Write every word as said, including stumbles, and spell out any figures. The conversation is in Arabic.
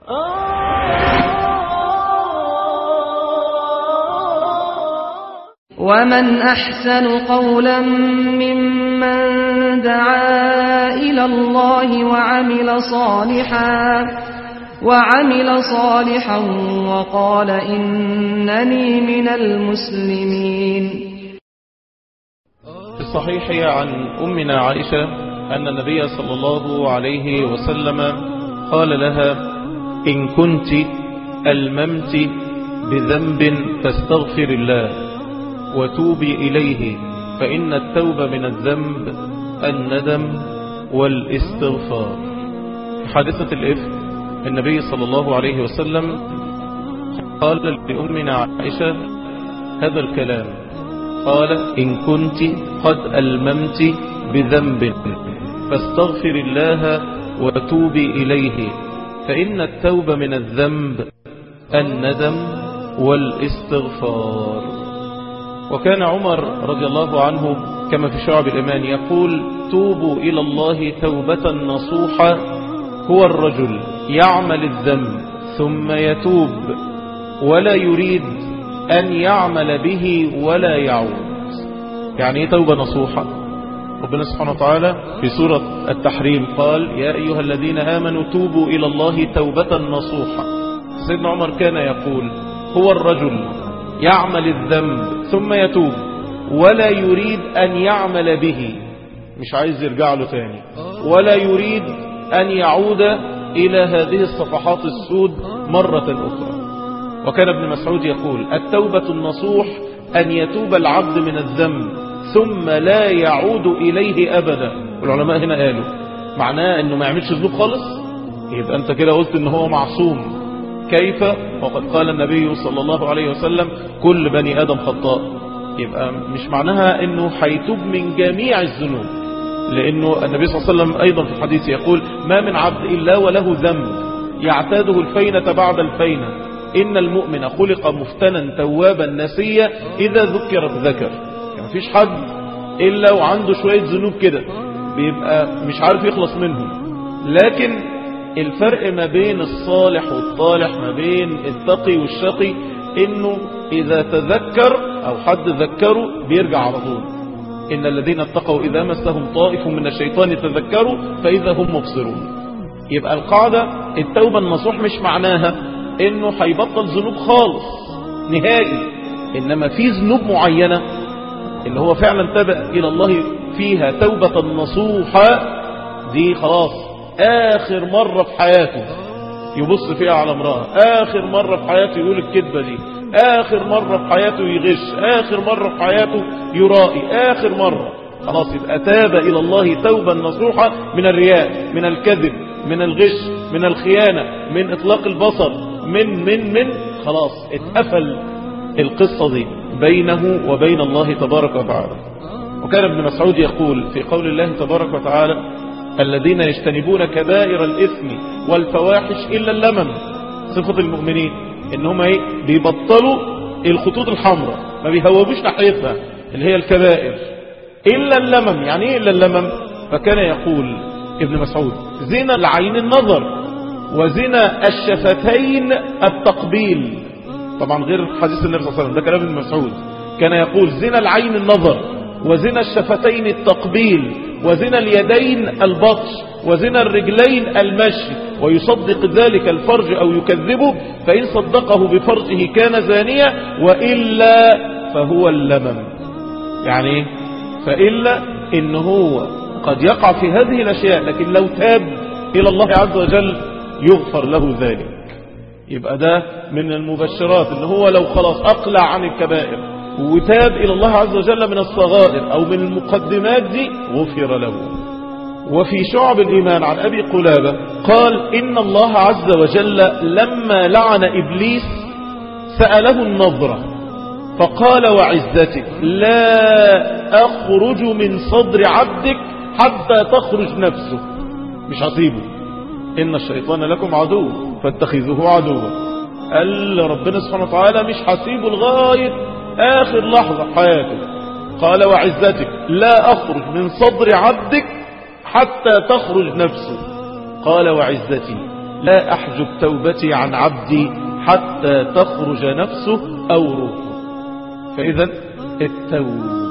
ومن أحسن قولا ممن دعا إلى الله وعمل صالحا وعمل صالحا وقال إنني من المسلمين. في الصحيح عن أمنا عائشة أن النبي صلى الله عليه وسلم قال لها: إن كنت ألممت بذنب فاستغفر الله وتوبي إليه فإن التوبة من الذنب الندم والاستغفار. في حادثة الإفك النبي صلى الله عليه وسلم قال لأمنا عائشة هذا الكلام، قال: إن كنت قد ألممت بذنب فاستغفر الله وتوبي إليه فإن التوبة من الذنب الندم والاستغفار. وكان عمر رضي الله عنه كما في شعب الإيمان يقول: توبوا إلى الله توبة نصوحة هو الرجل يعمل الذنب ثم يتوب ولا يريد أن يعمل به ولا يعود. يعني ايه توبة نصوحة؟ ربنا سبحانه وتعالى في سورة التحريم قال: يا أيها الذين آمنوا توبوا إلى الله توبة نصوحة. سيدنا عمر كان يقول: هو الرجل يعمل الذنب ثم يتوب ولا يريد أن يعمل به، مش عايز يرجع له تاني، ولا يريد أن يعود إلى هذه الصفحات السود مرة أخرى. وكان ابن مسعود يقول: التوبة النصوح أن يتوب العبد من الذنب ثم لا يعود إليه أبدا. والعلماء هنا قالوا معناه أنه ما يعملش ذنوب خالص، يبقى أنت كده قلت أنه هو معصوم. كيف؟ وقد قال النبي صلى الله عليه وسلم: كل بني آدم خطاء. يبقى مش معناها أنه حيتوب من جميع الذنوب، لأنه النبي صلى الله عليه وسلم أيضا في الحديث يقول: ما من عبد إلا وله ذنب يعتاده الفينة بعد الفينة، إن المؤمن خلق مفتنا توابا نسيا إذا ذكر بذكر. يعني مفيش حد إلا وعنده شوية ذنوب كده بيبقى مش عارف يخلص منهم. لكن الفرق ما بين الصالح والطالح، ما بين التقي والشقي، إنه إذا تذكر أو حد ذكره بيرجع على طول. إن الذين اتقوا إذا مسهم طائف من الشيطان تذكروا فإذا هم مبصرون. يبقى القاعدة التوبة النصوح مش معناها إنه هيبطل ذنوب خالص نهائي، إنما في ذنوب معينة اللي هو فعلا تاب إلى الله فيها توبة نصوحة، دي خلاص آخر مرة في حياته يبص فيها على امرأة، آخر مرة في حياته يقول الكذبة دي، آخر مرة في حياته يغش، آخر مرة في حياته يرائي، آخر مرة خلاص يبقى تاب إلى الله توبة نصوحة من الرياء، من الكذب، من الغش، من الخيانة، من إطلاق البصر، من من من خلاص اتقفل القصة دي بينه وبين الله تبارك وتعالى. وكان ابن مسعود يقول في قول الله تبارك وتعالى: الذين يجتنبون كبائر الإثم والفواحش إلا اللمم. صفة المؤمنين إنهم ايه؟ بيبطلوا الخطوط الحمراء، ما بيهوبوش ناحيتها اللي هي الكبائر. إلا اللمم، يعني ايه إلا اللمم؟ فكان يقول ابن مسعود: زنا العين النظر، وزنا الشفتين التقبيل. طبعا غير حديث النبي صلى الله عليه وسلم، ده كلام ابن مسعود. كان يقول: زنا العين النظر، وزنا الشفتين التقبيل، وزنا اليدين البطش، وزنا الرجلين المشي، ويصدق ذلك الفرج أو يكذبه، فإن صدقه بفرجه كان زانيا، وإلا فهو اللمم. يعني فإلا إن هو قد يقع في هذه الأشياء، لكن لو تاب إلى الله عز وجل يغفر له ذلك. يبقى ده من المبشرات، إن هو لو خلاص أقلع عن الكبائر وتاب إلى الله عز وجل من الصغائر أو من المقدمات دي غفر له. وفي شعب الإيمان عن أبي قلابة قال: إن الله عز وجل لما لعن إبليس سأله النظرة فقال: وعزتك لا أخرج من صدر عبدك حتى تخرج نفسه. مش هسيبه، إن الشيطان لكم عدو فاتخذوه عدوا. قال ربنا سبحانه وتعالى مش هسيبه لغاية آخر لحظة في حياته. قال: وعزتك لا أخرج من صدر عبدك حتى تخرج نفسه. قال: وعزتي لا أحجب توبتي عن عبدي حتى تخرج نفسه أو روحه. فإذا التوبة